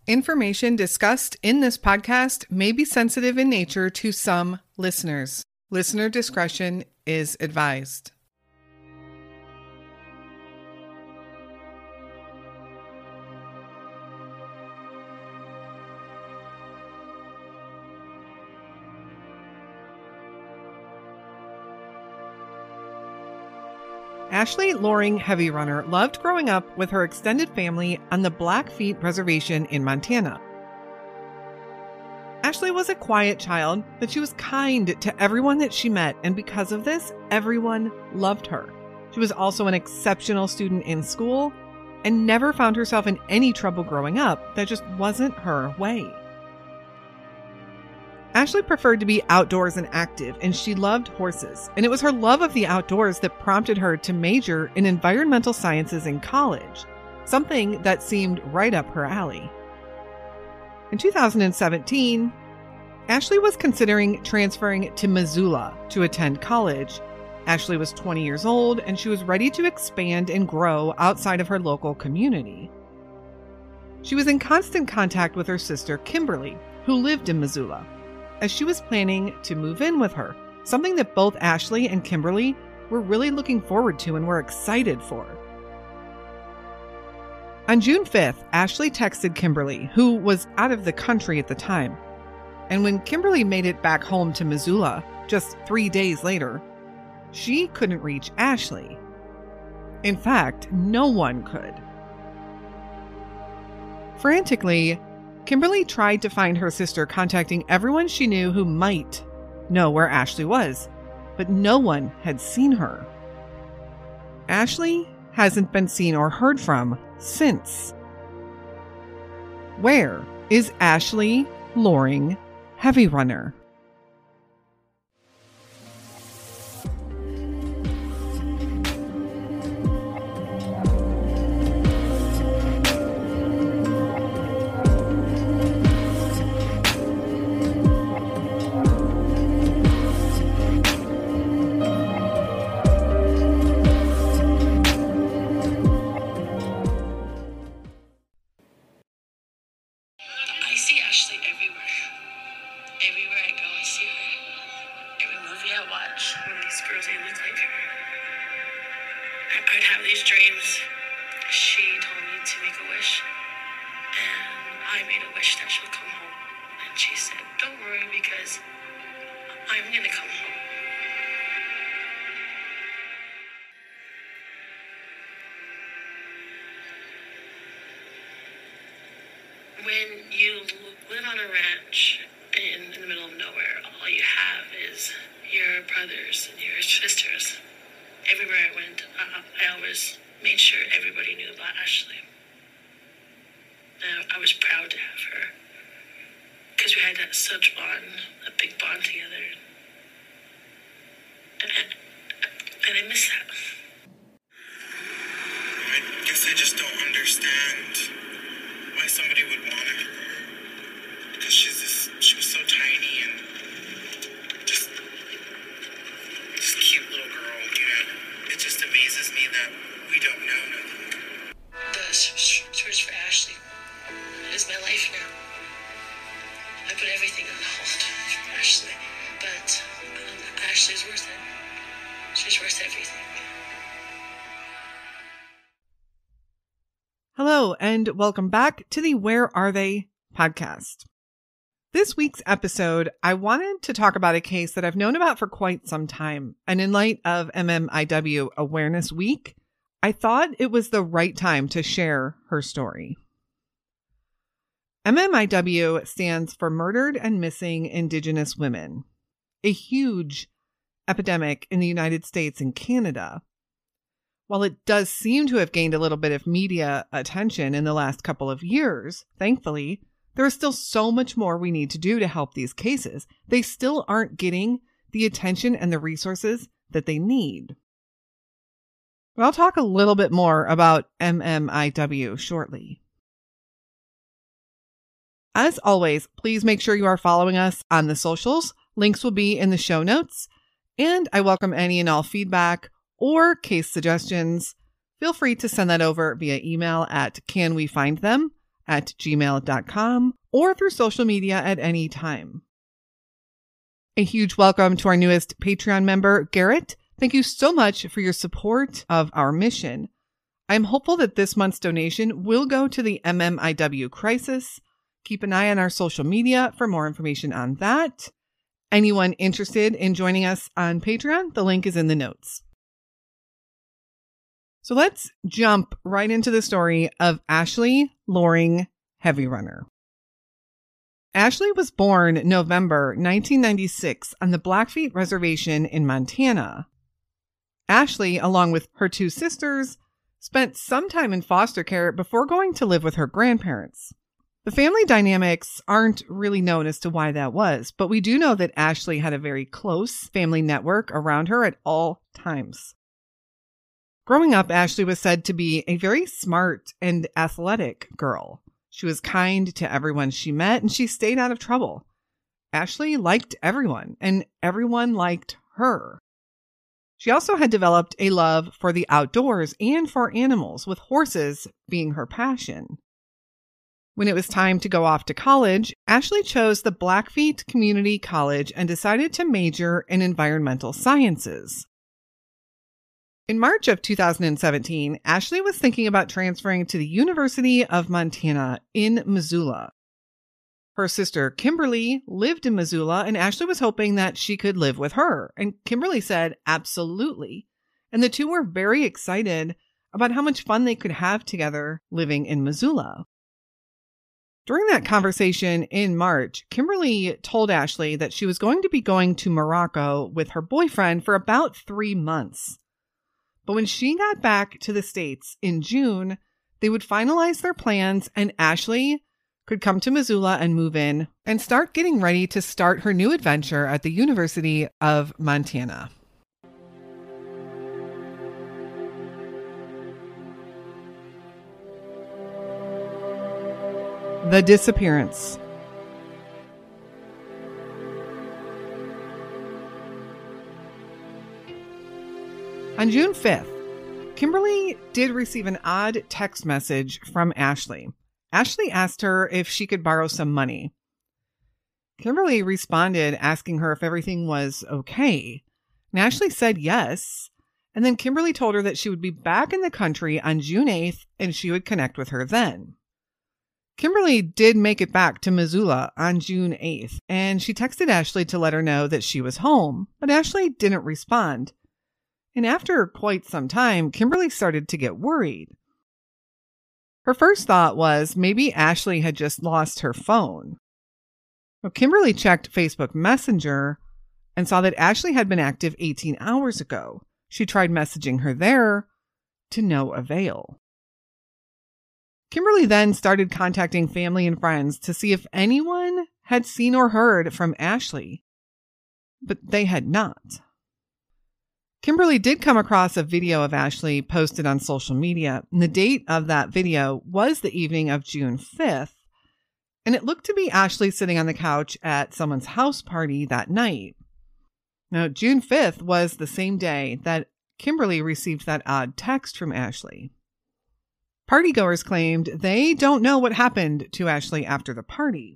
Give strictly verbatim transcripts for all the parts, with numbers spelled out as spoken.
Information discussed in this podcast may be sensitive in nature to some listeners. Listener discretion is advised. Ashley Loring Heavy Runner loved growing up with her extended family on the Blackfeet Reservation in Montana. Ashley was a quiet child, but she was kind to everyone that she met, and because of this, everyone loved her. She was also an exceptional student in school and never found herself in any trouble growing up. That just wasn't her way. Ashley preferred to be outdoors and active, and she loved horses. And it was her love of the outdoors that prompted her to major in environmental sciences in college, something that seemed right up her alley. In two thousand seventeen, Ashley was considering transferring to Missoula to attend college. Ashley was twenty years old, and she was ready to expand and grow outside of her local community. She was in constant contact with her sister, Kimberly, who lived in Missoula, as she was planning to move in with her, something that both Ashley and Kimberly were really looking forward to and were excited for. On June fifth, Ashley texted Kimberly, who was out of the country at the time. And when Kimberly made it back home to Missoula just three days later, she couldn't reach Ashley. In fact, no one could. Frantically, Kimberly tried to find her sister, contacting everyone she knew who might know where Ashley was, but no one had seen her. Ashley hasn't been seen or heard from since. Where is Ashley Loring Heavy Runner? I'd have these dreams. She told me to make a wish, and I made a wish that she'll come home. And she said, don't worry, because I'm gonna come home. When you live on a ranch in, in the middle of nowhere, all you have is your brothers and your sisters. Everywhere I went, I, I always made sure everybody knew about Ashley. And I was proud to have her, because we had that such bond, a big bond together. And, and, and I miss that. I guess I just don't understand why somebody would want her. Because she's this, she was so tiny and just, just cute little girl, you know. It just amazes me that we don't know nothing. The search for Ashley is my life now. I put everything on hold for Ashley, but um, Ashley's worth it. She's worth everything. Hello, and welcome back to the Where Are They podcast. This week's episode, I wanted to talk about a case that I've known about for quite some time. And in light of M M I W Awareness Week, I thought it was the right time to share her story. M M I W stands for Murdered and Missing Indigenous Women, a huge epidemic in the United States and Canada. While it does seem to have gained a little bit of media attention in the last couple of years, thankfully, there is still so much more we need to do to help these cases. They still aren't getting the attention and the resources that they need. But I'll talk a little bit more about M M I W shortly. As always, please make sure you are following us on the socials. Links will be in the show notes. And I welcome any and all feedback or case suggestions. Feel free to send that over via email at canwefindthem at gmail dot com or through social media at any time. A huge welcome to our newest Patreon member, Garrett. Thank you so much for your support of our mission. I'm hopeful that this month's donation will go to the M M I W crisis. Keep an eye on our social media for more information on that. Anyone interested in joining us on Patreon, the link is in the notes. So let's jump right into the story of Ashley Loring Heavy Runner. Ashley was born November nineteen ninety-six on the Blackfeet Reservation in Montana. Ashley, along with her two sisters, spent some time in foster care before going to live with her grandparents. The family dynamics aren't really known as to why that was, but we do know that Ashley had a very close family network around her at all times. Growing up, Ashley was said to be a very smart and athletic girl. She was kind to everyone she met, and she stayed out of trouble. Ashley liked everyone, and everyone liked her. She also had developed a love for the outdoors and for animals, with horses being her passion. When it was time to go off to college, Ashley chose the Blackfeet Community College and decided to major in environmental sciences. In March of two thousand seventeen, Ashley was thinking about transferring to the University of Montana in Missoula. Her sister Kimberly lived in Missoula, and Ashley was hoping that she could live with her. And Kimberly said absolutely. And the two were very excited about how much fun they could have together living in Missoula. During that conversation in March, Kimberly told Ashley that she was going to be going to Morocco with her boyfriend for about three months. But when she got back to the States in June, they would finalize their plans and Ashley could come to Missoula and move in and start getting ready to start her new adventure at the University of Montana. The disappearance. On June fifth, Kimberly did receive an odd text message from Ashley. Ashley asked her if she could borrow some money. Kimberly responded asking her if everything was okay. And Ashley said yes. And then Kimberly told her that she would be back in the country on June eighth and she would connect with her then. Kimberly did make it back to Missoula on June eighth, and she texted Ashley to let her know that she was home, but Ashley didn't respond. And after quite some time, Kimberly started to get worried. Her first thought was maybe Ashley had just lost her phone. Well, Kimberly checked Facebook Messenger and saw that Ashley had been active eighteen hours ago. She tried messaging her there to no avail. Kimberly then started contacting family and friends to see if anyone had seen or heard from Ashley, but they had not. Kimberly did come across a video of Ashley posted on social media, and the date of that video was the evening of June fifth, and it looked to be Ashley sitting on the couch at someone's house party that night. Now, June fifth was the same day that Kimberly received that odd text from Ashley. Partygoers claimed they don't know what happened to Ashley after the party.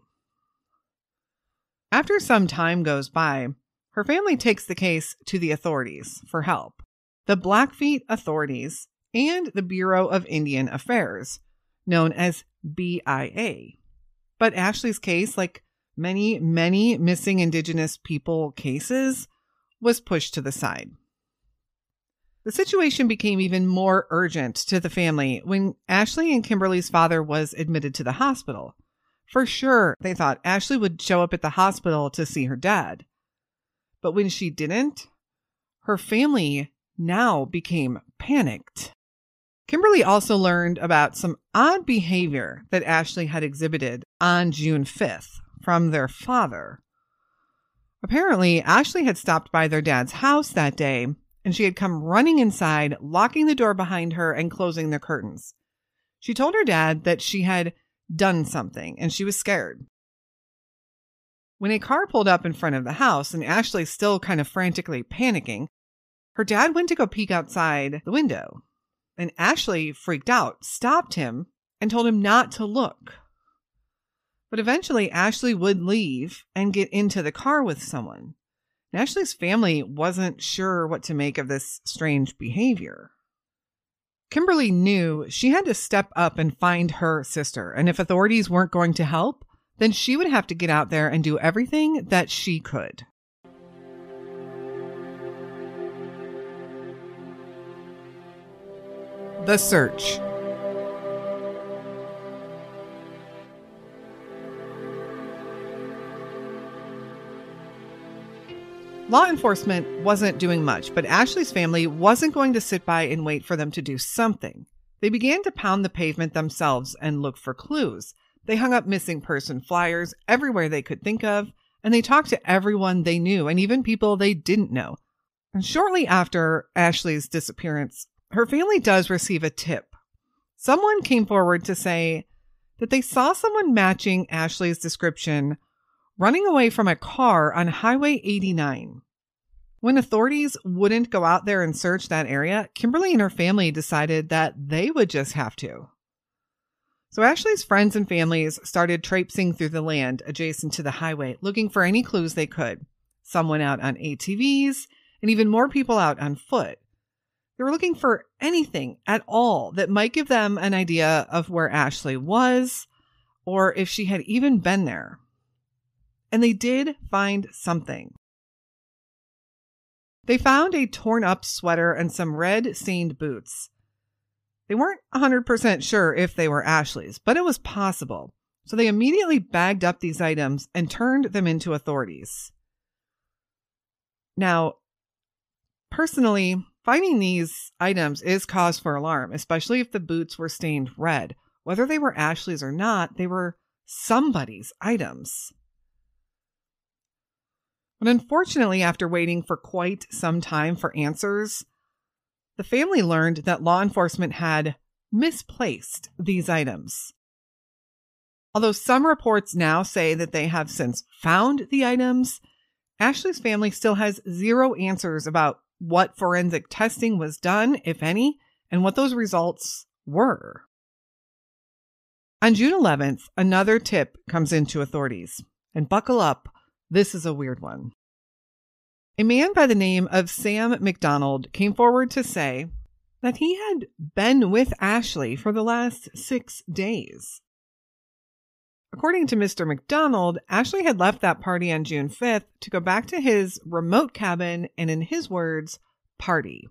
After some time goes by, her family takes the case to the authorities for help, the Blackfeet authorities and the Bureau of Indian Affairs, known as B I A. But Ashley's case, like many, many missing Indigenous people cases, was pushed to the side. The situation became even more urgent to the family when Ashley and Kimberly's father was admitted to the hospital. For sure, they thought Ashley would show up at the hospital to see her dad. But when she didn't, her family now became panicked. Kimberly also learned about some odd behavior that Ashley had exhibited on June fifth from their father. Apparently, Ashley had stopped by their dad's house that day, and she had come running inside, locking the door behind her and closing the curtains. She told her dad that she had done something, and she was scared. When a car pulled up in front of the house, and Ashley still kind of frantically panicking, her dad went to go peek outside the window. And Ashley freaked out, stopped him, and told him not to look. But eventually, Ashley would leave and get into the car with someone. And Ashley's family wasn't sure what to make of this strange behavior. Kimberly knew she had to step up and find her sister, and if authorities weren't going to help, then she would have to get out there and do everything that she could. The search. Law enforcement wasn't doing much, but Ashley's family wasn't going to sit by and wait for them to do something. They began to pound the pavement themselves and look for clues. They hung up missing person flyers everywhere they could think of, and they talked to everyone they knew and even people they didn't know. And shortly after Ashley's disappearance, her family does receive a tip. Someone came forward to say that they saw someone matching Ashley's description running away from a car on Highway eighty-nine. When authorities wouldn't go out there and search that area, Kimberly and her family decided that they would just have to. So Ashley's friends and families started traipsing through the land adjacent to the highway, looking for any clues they could. Some went out on A T Vs, and even more people out on foot. They were looking for anything at all that might give them an idea of where Ashley was, or if she had even been there. And they did find something. They found a torn up sweater and some red stained boots. They weren't one hundred percent sure if they were Ashley's, but it was possible. So they immediately bagged up these items and turned them into authorities. Now, personally, finding these items is cause for alarm, especially if the boots were stained red. Whether they were Ashley's or not, they were somebody's items. But unfortunately, after waiting for quite some time for answers, the family learned that law enforcement had misplaced these items. Although some reports now say that they have since found the items, Ashley's family still has zero answers about what forensic testing was done, if any, and what those results were. On June eleventh, another tip comes into authorities. And buckle up, this is a weird one. A man by the name of Sam McDonald came forward to say that he had been with Ashley for the last six days. According to Mister McDonald, Ashley had left that party on June fifth to go back to his remote cabin and, in his words, party.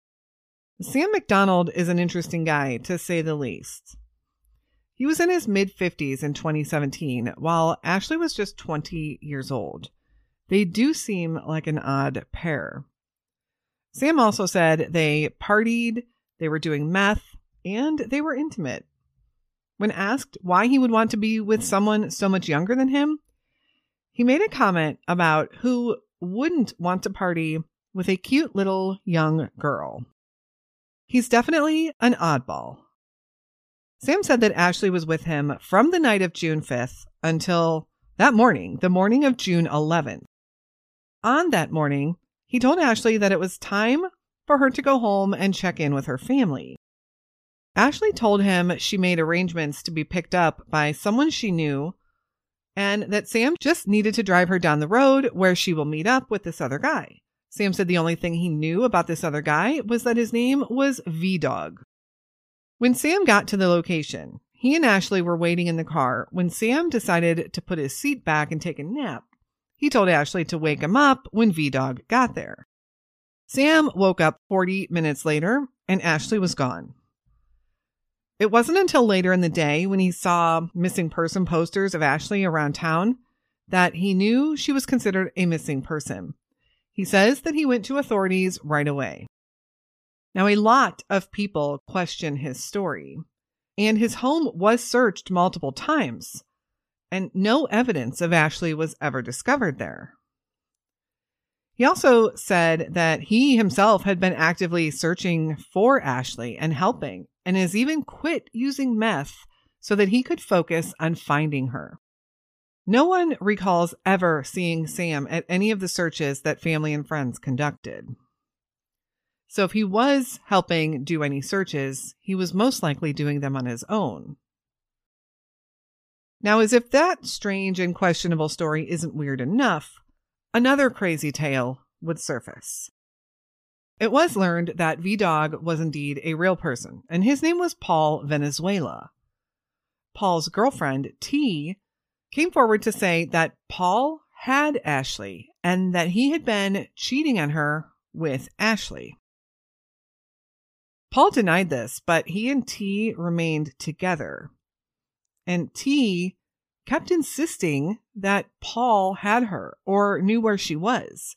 Sam McDonald is an interesting guy, to say the least. He was in his mid-fifties in twenty seventeen, while Ashley was just twenty years old. They do seem like an odd pair. Sam also said they partied, they were doing meth, and they were intimate. When asked why he would want to be with someone so much younger than him, he made a comment about who wouldn't want to party with a cute little young girl. He's definitely an oddball. Sam said that Ashley was with him from the night of June fifth until that morning, the morning of June eleventh. On that morning, he told Ashley that it was time for her to go home and check in with her family. Ashley told him she made arrangements to be picked up by someone she knew and that Sam just needed to drive her down the road where she will meet up with this other guy. Sam said the only thing he knew about this other guy was that his name was V-Dog. When Sam got to the location, he and Ashley were waiting in the car. When Sam decided to put his seat back and take a nap, he told Ashley to wake him up when V-Dog got there. Sam woke up forty minutes later and Ashley was gone. It wasn't until later in the day when he saw missing person posters of Ashley around town that he knew she was considered a missing person. He says that he went to authorities right away. Now, a lot of people question his story, and his home was searched multiple times, and no evidence of Ashley was ever discovered there. He also said that he himself had been actively searching for Ashley and helping, and has even quit using meth so that he could focus on finding her. No one recalls ever seeing Sam at any of the searches that family and friends conducted. So if he was helping do any searches, he was most likely doing them on his own. Now, as if that strange and questionable story isn't weird enough, another crazy tale would surface. It was learned that V-Dog was indeed a real person, and his name was Paul Venezuela. Paul's girlfriend, T, came forward to say that Paul had Ashley and that he had been cheating on her with Ashley. Paul denied this, but he and T remained together. And T kept insisting that Paul had her or knew where she was.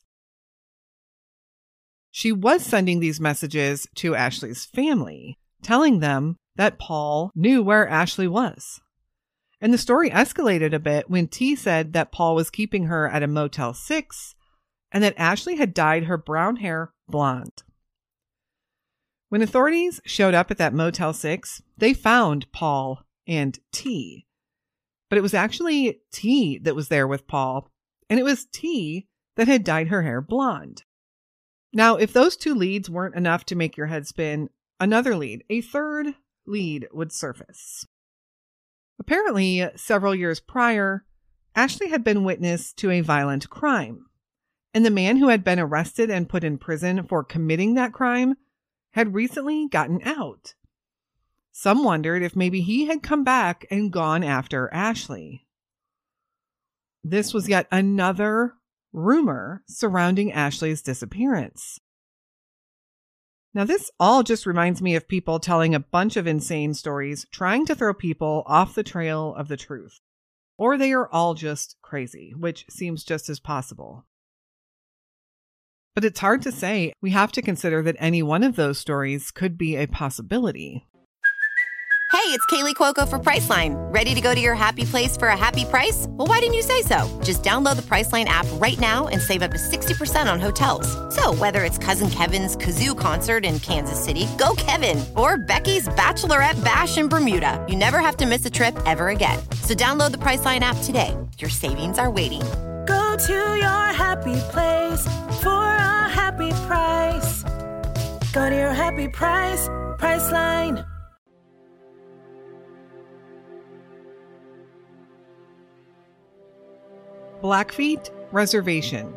She was sending these messages to Ashley's family, telling them that Paul knew where Ashley was. And the story escalated a bit when T said that Paul was keeping her at a Motel six and that Ashley had dyed her brown hair blonde. When authorities showed up at that Motel six, they found Paul and T. But it was actually T that was there with Paul, and it was T that had dyed her hair blonde. Now, if those two leads weren't enough to make your head spin, another lead, a third lead, would surface. Apparently, several years prior, Ashley had been witness to a violent crime, and the man who had been arrested and put in prison for committing that crime had recently gotten out. Some wondered if maybe he had come back and gone after Ashley. This was yet another rumor surrounding Ashley's disappearance. Now, this all just reminds me of people telling a bunch of insane stories, trying to throw people off the trail of the truth. Or they are all just crazy, which seems just as possible. But it's hard to say. We have to consider that any one of those stories could be a possibility. Hey, it's Kaylee Cuoco for Priceline. Ready to go to your happy place for a happy price? Well, why didn't you say so? Just download the Priceline app right now and save up to sixty percent on hotels. So whether it's Cousin Kevin's Kazoo Concert in Kansas City, go Kevin, or Becky's Bachelorette Bash in Bermuda, you never have to miss a trip ever again. So download the Priceline app today. Your savings are waiting. Go to your happy place for a happy price. Go to your happy price, Priceline. Blackfeet Reservation.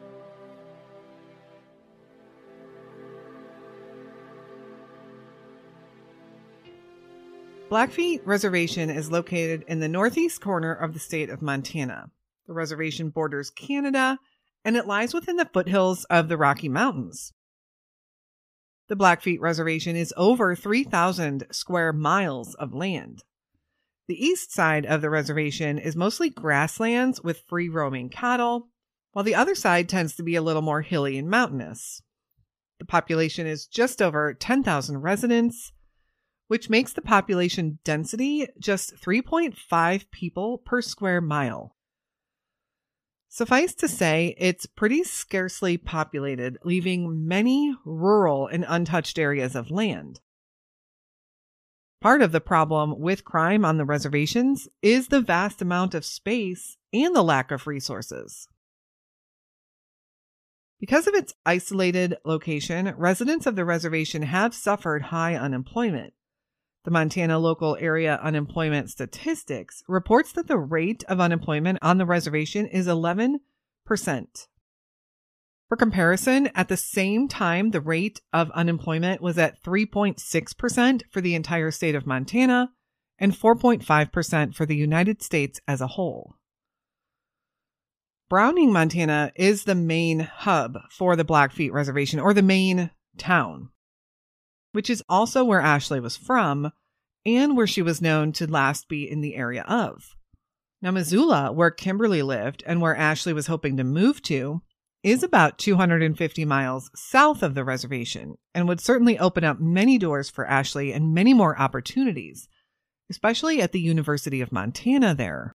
Blackfeet Reservation is located in the northeast corner of the state of Montana. The reservation borders Canada, and it lies within the foothills of the Rocky Mountains. The Blackfeet Reservation is over three thousand square miles of land. The east side of the reservation is mostly grasslands with free-roaming cattle, while the other side tends to be a little more hilly and mountainous. The population is just over ten thousand residents, which makes the population density just three point five people per square mile. Suffice to say, it's pretty scarcely populated, leaving many rural and untouched areas of land. Part of the problem with crime on the reservations is the vast amount of space and the lack of resources. Because of its isolated location, residents of the reservation have suffered high unemployment. The Montana Local Area Unemployment Statistics reports that the rate of unemployment on the reservation is eleven percent. For comparison, at the same time, the rate of unemployment was at three point six percent for the entire state of Montana and four point five percent for the United States as a whole. Browning, Montana is the main hub for the Blackfeet Reservation, or the main town, which is also where Ashley was from and where she was known to last be in the area of. Now, Missoula, where Kimberly lived and where Ashley was hoping to move to, is about two hundred fifty miles south of the reservation and would certainly open up many doors for Ashley and many more opportunities, especially at the University of Montana there.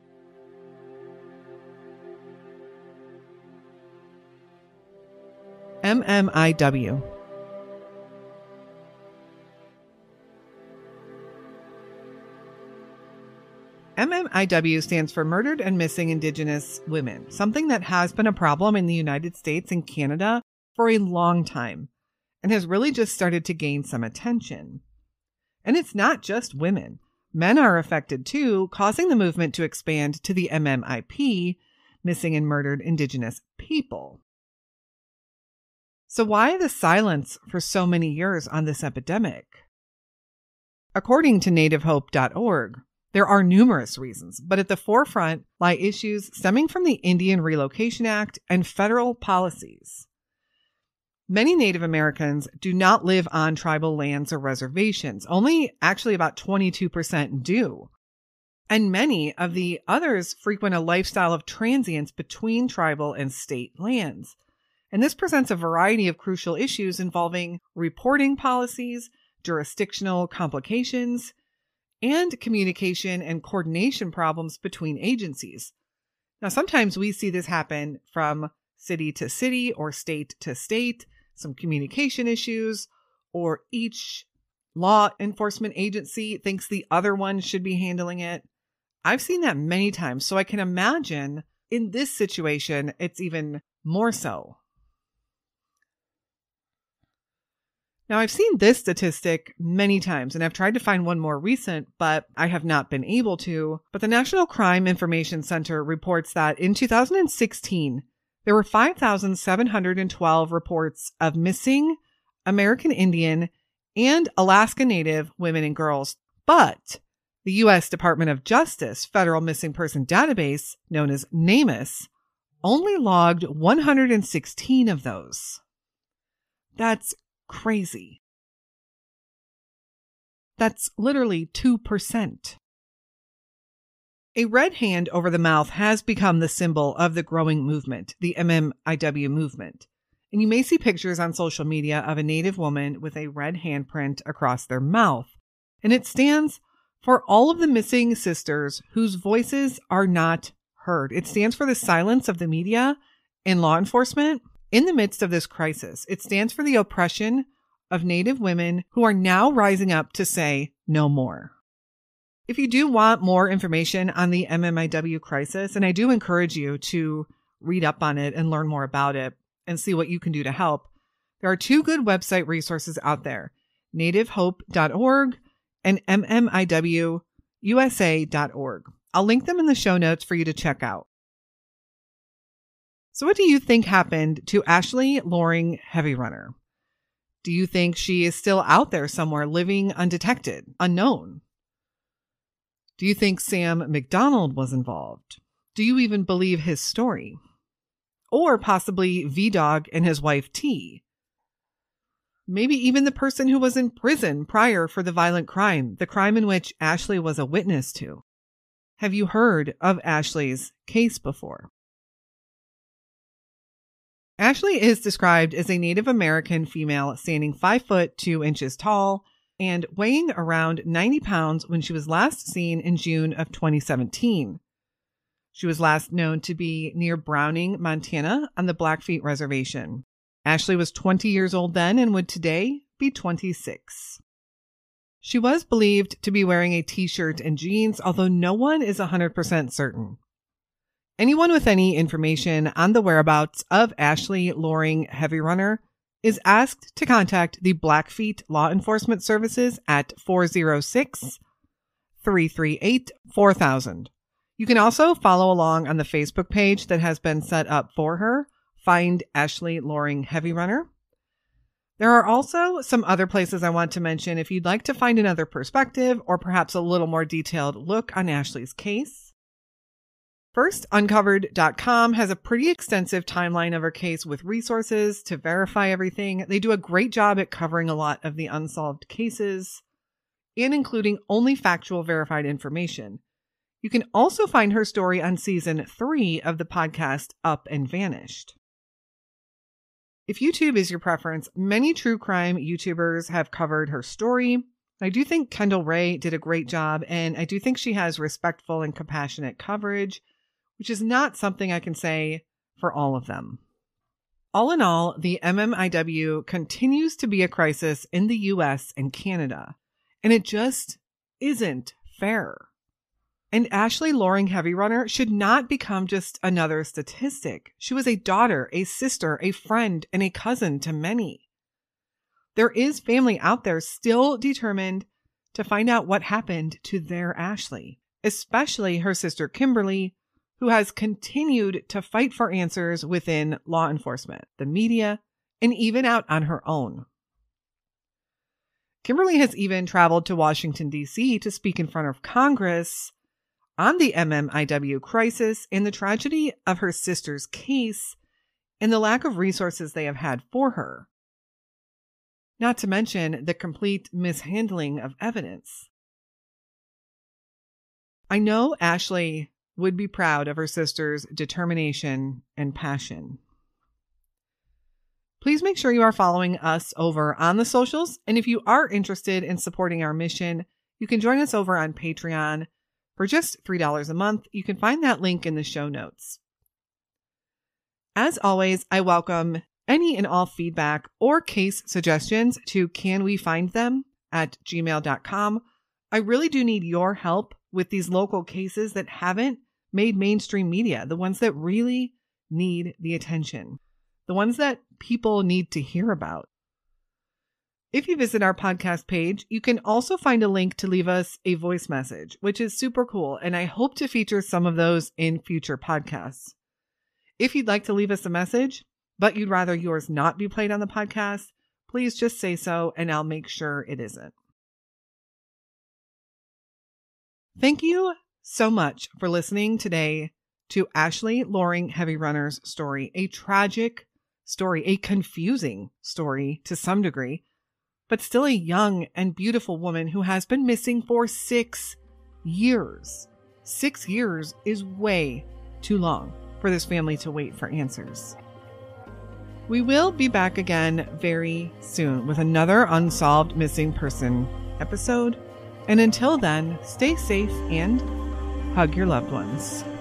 M M I W. M M I W stands for Murdered and Missing Indigenous Women, something that has been a problem in the United States and Canada for a long time and has really just started to gain some attention. And it's not just women. Men are affected too, causing the movement to expand to the M M I P, Missing and Murdered Indigenous People. So why the silence for so many years on this epidemic? According to native hope dot org, there are numerous reasons, but at the forefront lie issues stemming from the Indian Relocation Act and federal policies. Many Native Americans do not live on tribal lands or reservations. Only actually about twenty-two percent do. And many of the others frequent a lifestyle of transience between tribal and state lands. And this presents a variety of crucial issues involving reporting policies, jurisdictional complications, and communication and coordination problems between agencies. Now, sometimes we see this happen from city to city or state to state, some communication issues, or each law enforcement agency thinks the other one should be handling it. I've seen that many times, so I can imagine in this situation, it's even more so. Now, I've seen this statistic many times, and I've tried to find one more recent, but I have not been able to. But the National Crime Information Center reports that in two thousand sixteen, there were five thousand seven hundred twelve reports of missing American Indian and Alaska Native women and girls. But the U S Department of Justice Federal Missing Person Database, known as NamUs, only logged one hundred sixteen of those. That's crazy. That's literally two percent. A red hand over the mouth has become the symbol of the growing movement, the M M I W movement. And you may see pictures on social media of a Native woman with a red handprint across their mouth. And it stands for all of the missing sisters whose voices are not heard. It stands for the silence of the media and law enforcement in the midst of this crisis. It stands for the oppression of Native women who are now rising up to say no more. If you do want more information on the M M I W crisis, and I do encourage you to read up on it and learn more about it and see what you can do to help, there are two good website resources out there, native hope dot org and M M I W U S A dot org. I'll link them in the show notes for you to check out. So what do you think happened to Ashley Loring Heavyrunner? Do you think she is still out there somewhere living undetected, unknown? Do you think Sam McDonald was involved? Do you even believe his story? Or possibly V-Dog and his wife T? Maybe even the person who was in prison prior for the violent crime, the crime in which Ashley was a witness to. Have you heard of Ashley's case before? Ashley is described as a Native American female standing five foot two inches tall and weighing around ninety pounds when she was last seen in June of twenty seventeen. She was last known to be near Browning, Montana on the Blackfeet Reservation. Ashley was twenty years old then and would today be twenty-six. She was believed to be wearing a t-shirt and jeans, although no one is one hundred percent certain. Anyone with any information on the whereabouts of Ashley Loring Heavyrunner is asked to contact the Blackfeet Law Enforcement Services at four oh six, three three eight, four thousand. You can also follow along on the Facebook page that has been set up for her, Find Ashley Loring Heavyrunner. There are also some other places I want to mention if you'd like to find another perspective or perhaps a little more detailed look on Ashley's case. First Uncovered dot com has a pretty extensive timeline of her case with resources to verify everything. They do a great job at covering a lot of the unsolved cases and including only factual verified information. You can also find her story on season three of the podcast Up and Vanished. If YouTube is your preference, many true crime YouTubers have covered her story. I do think Kendall Ray did a great job, and I do think she has respectful and compassionate coverage, which is not something I can say for all of them. All in all, the M M I W continues to be a crisis in the U S and Canada, and it just isn't fair. And Ashley Loring Heavyrunner should not become just another statistic. She was a daughter, a sister, a friend, and a cousin to many. There is family out there still determined to find out what happened to their Ashley, especially her sister Kimberly, who has continued to fight for answers within law enforcement, the media, and even out on her own. Kimberly has even traveled to Washington, D C to speak in front of Congress on the M M I W crisis and the tragedy of her sister's case and the lack of resources they have had for her. Not to mention the complete mishandling of evidence. I know Ashley would be proud of her sister's determination and passion. Please make sure you are following us over on the socials. And if you are interested in supporting our mission, you can join us over on Patreon for just three dollars a month. You can find that link in the show notes. As always, I welcome any and all feedback or case suggestions to canwefindthem at gmail dot com. I really do need your help with these local cases that haven't made mainstream media, the ones that really need the attention, the ones that people need to hear about. If you visit our podcast page, you can also find a link to leave us a voice message, which is super cool, and I hope to feature some of those in future podcasts. If you'd like to leave us a message, but you'd rather yours not be played on the podcast, please just say so, and I'll make sure it isn't. Thank you so much for listening today to Ashley Loring Heavy Runner's story, a tragic story, a confusing story to some degree, but still a young and beautiful woman who has been missing for six years. Six years is way too long for this family to wait for answers. We will be back again very soon with another Unsolved Missing Person episode. And until then, stay safe and hug your loved ones.